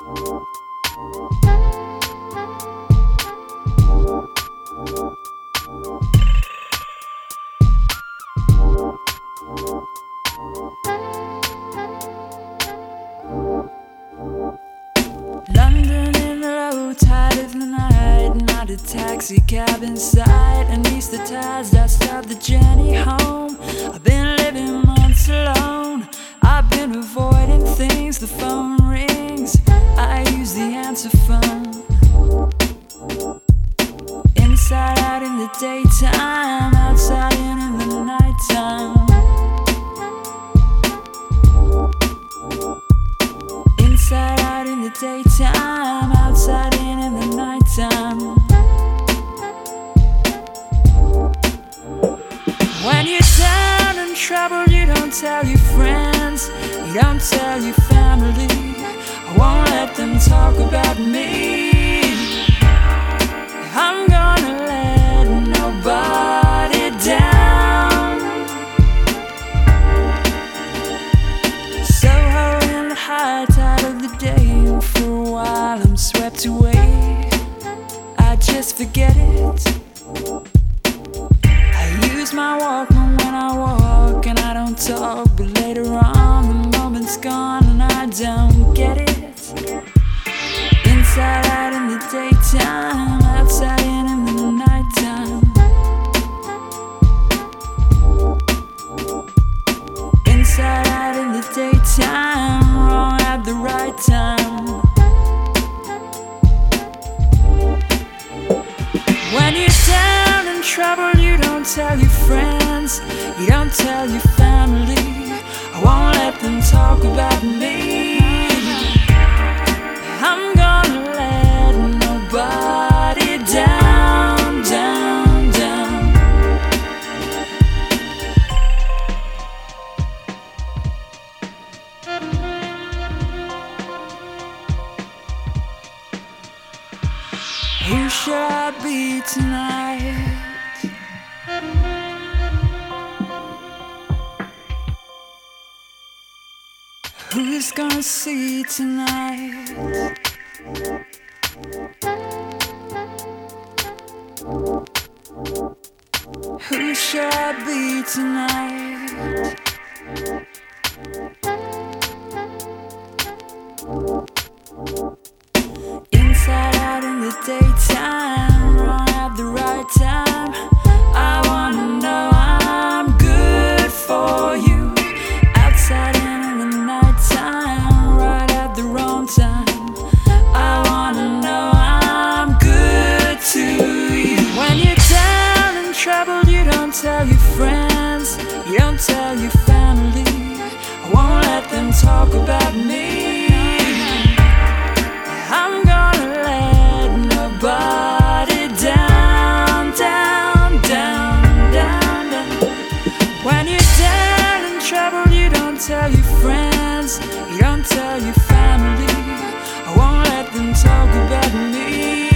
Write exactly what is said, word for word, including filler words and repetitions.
London in the low tide of the night, not a taxi cab in sight. Anesthetized, I start the journey home. I've been living months alone. I've been avoiding things. The phone rings, I use the answer phone. Inside out in the daytime, outside in in the nighttime. Inside out in the daytime, outside in in the nighttime. When you're down and troubled, you don't tell your friends, you don't tell your family. I won't let them talk about me. I'm gonna let nobody down. Soho in the high tide of the day, and for a while I'm swept away. I just forget it. I use my Walkman when I walk, and I don't talk, but later on the moment's gone and I don't get it. Inside out in the daytime, outside in in the nighttime. Inside out in the daytime, wrong at the right time. When you're down and troubled, you don't tell your friends, you don't tell your family. I won't let them talk about me. I'm gonna let nobody down, down, down. Who should I be tonight? Who's gonna see tonight? Who should I be tonight? Inside out in the daytime, wrong at the right time. I wanna know I'm good for you. Outside in in the nighttime, right at the wrong time. I wanna know I'm good to you. When you're down and troubled, you don't tell your friends, you don't tell your family. I won't let them talk about me. I'm gonna let nobody down, down, down, down, down. When you're down and troubled, you don't tell your friends, you don't tell your family. I won't let them talk about me.